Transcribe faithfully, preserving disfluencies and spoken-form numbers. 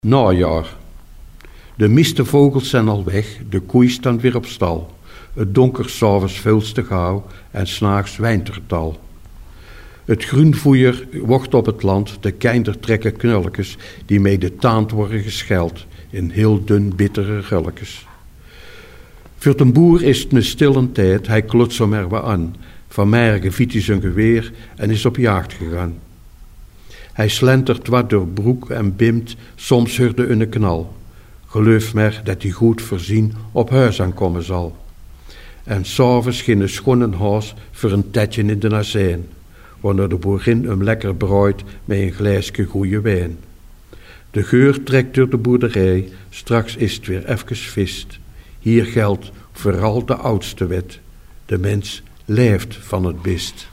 Najaar. De meeste vogels zijn al weg, de koei staat weer op stal. Het donker s'avonds vulste gauw en s'nachts wijntertal. Het groenvoeier wordt op het land, de kinder trekken knulletjes die mee de taand worden gescheld in heel dun bittere gulletjes. Voor de boer is het een stille tijd, hij klotst zo maar wat aan. Van mij geviet hij zijn geweer en is op jacht gegaan. Hij slentert wat door broek en bimt, soms hoorde een knal. Geloof maar dat hij goed voorzien op huis aankomen zal. En s'avonds ging een schoon huis voor een tetje in de azijn, wanneer de boerin hem lekker brouwt met een glaasje goeie wijn. De geur trekt door de boerderij, straks is het weer even vist. Hier geldt vooral de oudste wet, de mens leeft van het bist.